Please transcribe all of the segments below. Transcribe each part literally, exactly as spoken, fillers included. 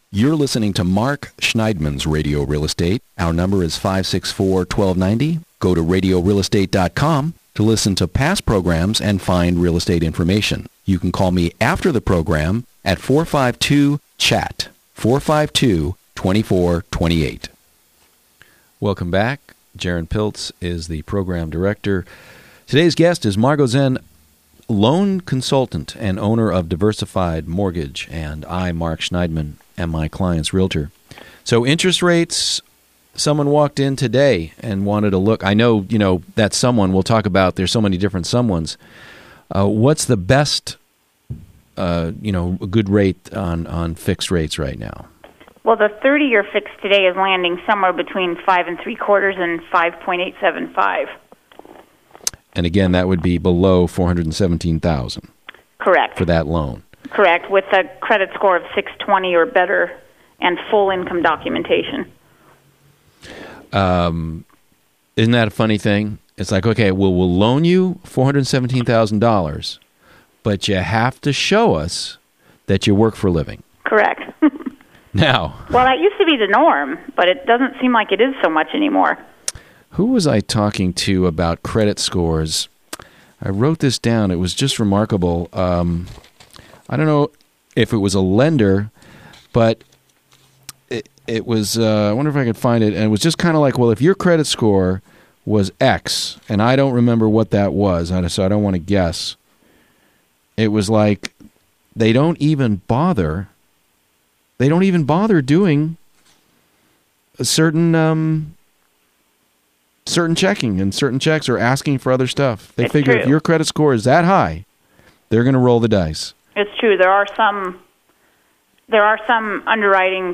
You're listening to Mark Schneidman's Radio Real Estate. Our number is five six four, one two nine zero. Go to radio real estate dot com to listen to past programs and find real estate information. You can call me after the program at four five two, C H A T, four five two, two four two eight. Welcome back. Jaron Piltz is the program director. Today's guest is Margot Zen, loan consultant and owner of Diversified Mortgage, and I, Mark Schneidman, am my client's realtor. So interest rates, someone walked in today and wanted to look. I know, you know, that someone, we'll talk about, there's so many different someones. Uh, what's the best, uh, you know, a good rate on, on fixed rates right now? Well, the thirty-year fixed today is landing somewhere between five and three quarters and five point eight seven five. And again, that would be below four hundred seventeen thousand dollars. Correct. For that loan. Correct, with a credit score of six twenty or better and full income documentation. Um, isn't that a funny thing? It's like, okay, well, we'll loan you four hundred seventeen thousand dollars, but you have to show us that you work for a living. Correct. Now. Well, that used to be the norm, but it doesn't seem like it is so much anymore. Who was I talking to about credit scores? I wrote this down. It was just remarkable. Um, I don't know if it was a lender, but it, it was, uh, I wonder if I could find it. And it was just kind of like, well, if your credit score was X, and I don't remember what that was, so I don't want to guess. It was like they don't even bother, they don't even bother doing a certain... Um, certain checking and certain checks or asking for other stuff. They it's figure true. If your credit score is that high, they're going to roll the dice. It's true. There are some there are some underwriting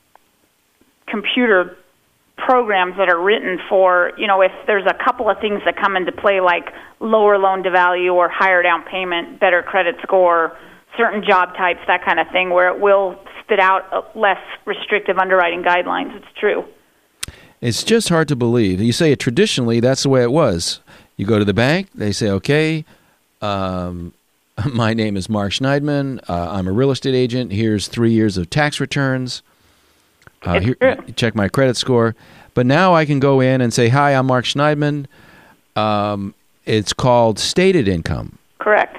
computer programs that are written for, you know, if there's a couple of things that come into play like lower loan to value or higher down payment, better credit score, certain job types, that kind of thing, where it will spit out less restrictive underwriting guidelines. It's true. It's just hard to believe. You say it traditionally, that's the way it was. You go to the bank, they say, okay, um, my name is Mark Schneidman. Uh, I'm a real estate agent. Here's three years of tax returns. Uh, here, check my credit score. But now I can go in and say, hi, I'm Mark Schneidman. Um, it's called stated income. Correct.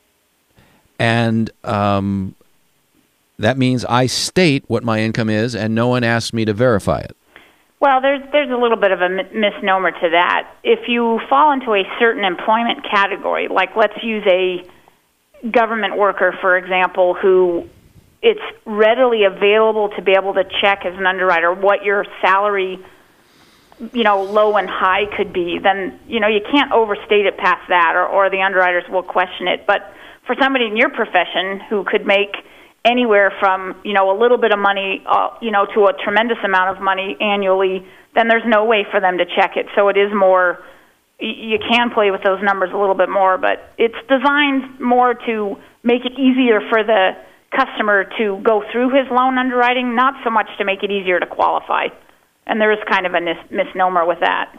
And um, that means I state what my income is, and no one asks me to verify it. Well, there's there's a little bit of a misnomer to that. If you fall into a certain employment category, like let's use a government worker, for example, who it's readily available to be able to check as an underwriter what your salary, you know, low and high could be, then, you know, you can't overstate it past that, or, or the underwriters will question it. But for somebody in your profession who could make anywhere from, you know, a little bit of money, uh, you know, to a tremendous amount of money annually, then there's no way for them to check it. So it is more, you can play with those numbers a little bit more, but it's designed more to make it easier for the customer to go through his loan underwriting, not so much to make it easier to qualify. And there is kind of a mis- misnomer with that.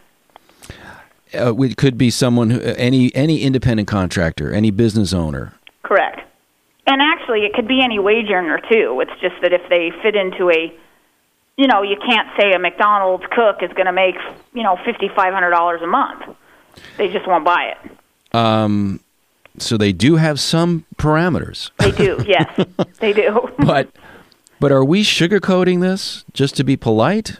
Uh, it could be someone, who, any any independent contractor, any business owner. Correct. And actually, it could be any wage earner, too. It's just that if they fit into a, you know, you can't say a McDonald's cook is going to make, you know, five thousand five hundred dollars a month. They just won't buy it. Um, so they do have some parameters. They do, yes. They do. But but are we sugarcoating this just to be polite?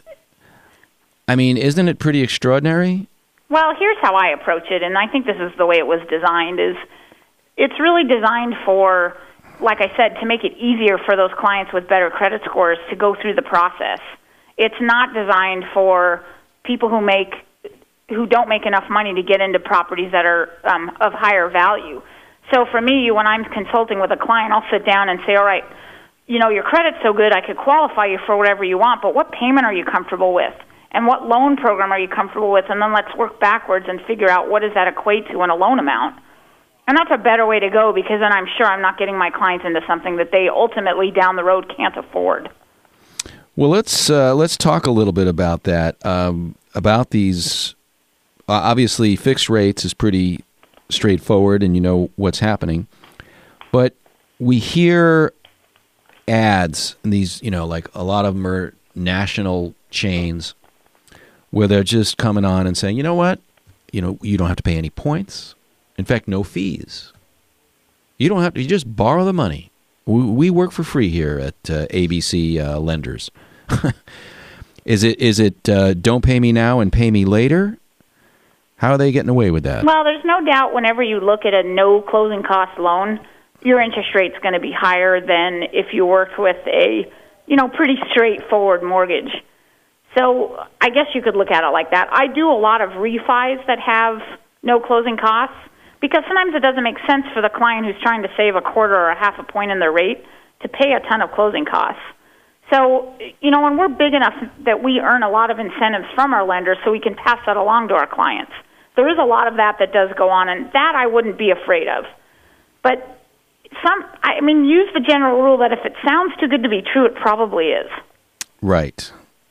I mean, isn't it pretty extraordinary? Well, here's how I approach it, and I think this is the way it was designed, is it's really designed for, like I said, to make it easier for those clients with better credit scores to go through the process. It's not designed for people who make who don't make enough money to get into properties that are um, of higher value. So for me, when I'm consulting with a client, I'll sit down and say, all right, you know, your credit's so good, I could qualify you for whatever you want, but what payment are you comfortable with? And what loan program are you comfortable with? And then let's work backwards and figure out what does that equate to in a loan amount. And that's a better way to go, because then I'm sure I'm not getting my clients into something that they ultimately down the road can't afford. Well, let's uh, let's talk a little bit about that, um, about these. Uh, obviously, fixed rates is pretty straightforward, and you know what's happening. But we hear ads, and these, you know, like a lot of them are national chains, where they're just coming on and saying, you know what, you know, you don't have to pay any points. In fact, no fees. You don't have to. You just borrow the money. We, we work for free here at uh, A B C uh, Lenders. Is it is it uh, don't pay me now and pay me later? How are they getting away with that? Well, there's no doubt whenever you look at a no closing cost loan, your interest rate's going to be higher than if you worked with a, you know, pretty straightforward mortgage. So I guess you could look at it like that. I do a lot of refis that have no closing costs because sometimes it doesn't make sense for the client who's trying to save a quarter or a half a point in their rate to pay a ton of closing costs. So, you know, when we're big enough that we earn a lot of incentives from our lenders so we can pass that along to our clients. There is a lot of that that does go on, and that I wouldn't be afraid of. But some, I mean, use the general rule that if it sounds too good to be true, it probably is. Right.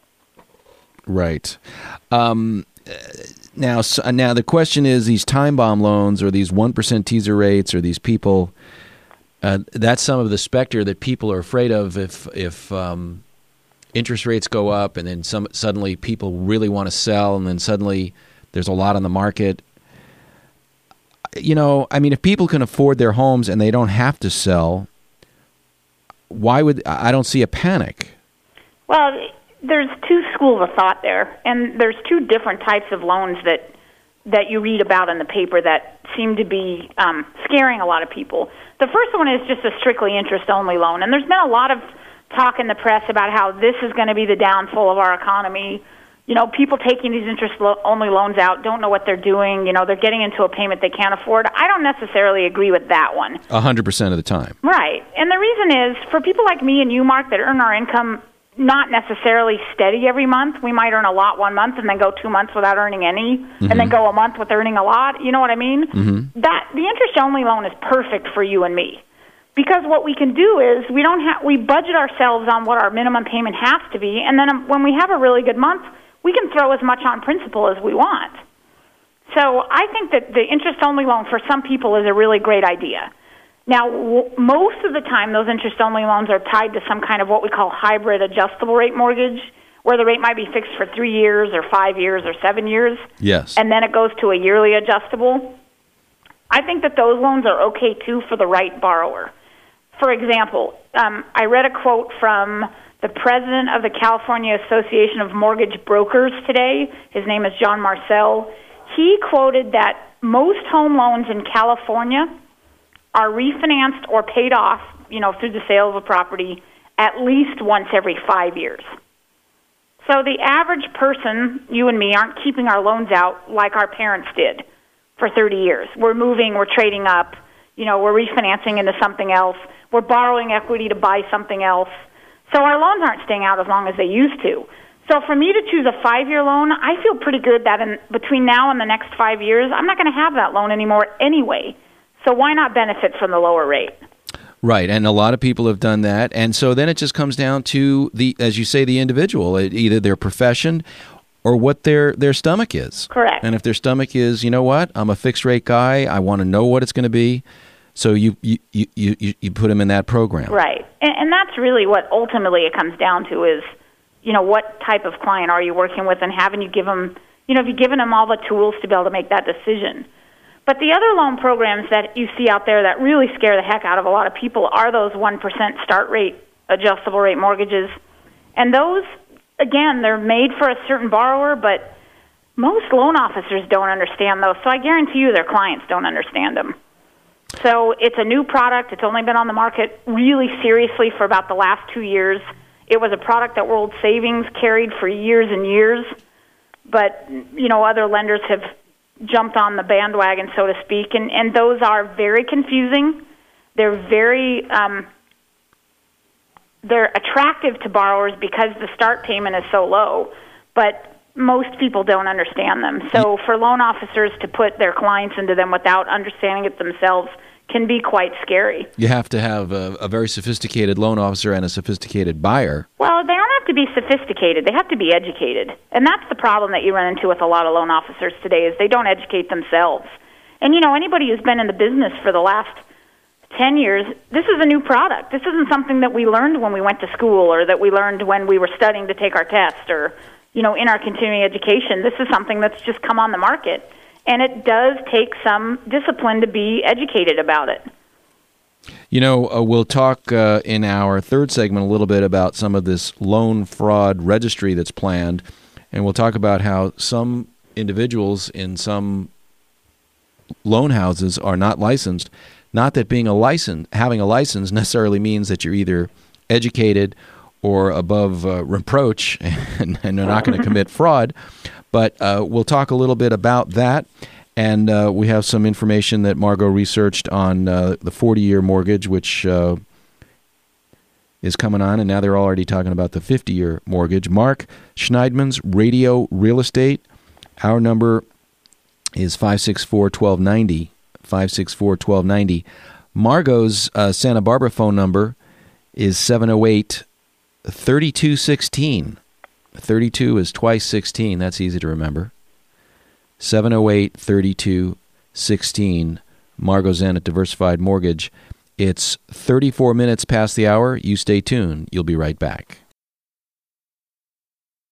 Right. Um, now, so, now the question is, these time bomb loans or these one percent teaser rates or these people, uh, that's some of the specter that people are afraid of if if um, interest rates go up and then some suddenly people really want to sell and then suddenly there's a lot on the market. You know, I mean, if people can afford their homes and they don't have to sell, why would I don't see a panic? Well, there's two schools of thought there, and there's two different types of loans that that you read about in the paper that seem to be um, scaring a lot of people. The first one is just a strictly interest-only loan, and there's been a lot of talk in the press about how this is going to be the downfall of our economy. You know, people taking these interest-only loans out don't know what they're doing. You know, they're getting into a payment they can't afford. I don't necessarily agree with that one. A hundred percent of the time. Right. And the reason is, for people like me and you, Mark, that earn our income not necessarily steady every month. We might earn a lot one month and then go two months without earning any, mm-hmm. and then go a month with earning a lot. You know what I mean? Mm-hmm. That the interest-only loan is perfect for you and me. Because what we can do is we don't have we budget ourselves on what our minimum payment has to be, and then when we have a really good month, we can throw as much on principal as we want. So I think that the interest-only loan for some people is a really great idea. Now, w- most of the time, those interest-only loans are tied to some kind of what we call hybrid adjustable rate mortgage, where the rate might be fixed for three years or five years or seven years. Yes. And then it goes to a yearly adjustable. I think that those loans are okay, too, for the right borrower. For example, um, I read a quote from the president of the California Association of Mortgage Brokers today. His name is John Marcel. He quoted that most home loans in California are refinanced or paid off, you know, through the sale of a property at least once every five years. So the average person, you and me, aren't keeping our loans out like our parents did for thirty years. We're moving, we're trading up, you know, we're refinancing into something else. We're borrowing equity to buy something else. So our loans aren't staying out as long as they used to. So for me to choose a five-year loan, I feel pretty good that in between now and the next five years, I'm not going to have that loan anymore anyway. So why not benefit from the lower rate? Right, and a lot of people have done that. And so then it just comes down to, the, as you say, the individual, either their profession or what their, their stomach is. Correct. And if their stomach is, you know what, I'm a fixed-rate guy, I want to know what it's going to be, so you, you, you, you, you put them in that program. Right, and, and that's really what ultimately it comes down to is, you know, what type of client are you working with, and haven't you given them, you know, have you given them all the tools to be able to make that decision? But the other loan programs that you see out there that really scare the heck out of a lot of people are those one percent start rate adjustable rate mortgages. And those, again, they're made for a certain borrower, but most loan officers don't understand those. So I guarantee you their clients don't understand them. So it's a new product. It's only been on the market really seriously for about the last two years. It was a product that World Savings carried for years and years. But, you know, other lenders have jumped on the bandwagon, so to speak, and, and those are very confusing. They're very, um, they're attractive to borrowers because the start payment is so low, but most people don't understand them. So for loan officers to put their clients into them without understanding it themselves can be quite scary. You have to have a, a very sophisticated loan officer and a sophisticated buyer. Well, they don't have to be sophisticated. They have to be educated. And that's the problem that you run into with a lot of loan officers today is they don't educate themselves. And, you know, anybody who's been in the business for the last ten years, this is a new product. This isn't something that we learned when we went to school or that we learned when we were studying to take our test or, you know, in our continuing education. This is something that's just come on the market. And it does take some discipline to be educated about it. You know, uh, we'll talk uh, in our third segment a little bit about some of this loan fraud registry that's planned, and we'll talk about how some individuals in some loan houses are not licensed. Not that being a license, having a license necessarily means that you're either educated or above uh, reproach and, and are not going to commit fraud. But uh, we'll talk a little bit about that, and uh, we have some information that Margot researched on uh, the forty-year mortgage, which uh, is coming on, and now they're already talking about the fifty-year mortgage. Mark Schneidman's Radio Real Estate. Our number is five six four, one two nine zero, five six four, one two nine zero. Margot's uh, Santa Barbara phone number is seven oh eight, three two one six. thirty-two is twice sixteen. That's easy to remember. seven oh eight, three two one six. Margot Zen at Diversified Mortgage. It's thirty-four minutes past the hour. You stay tuned. You'll be right back.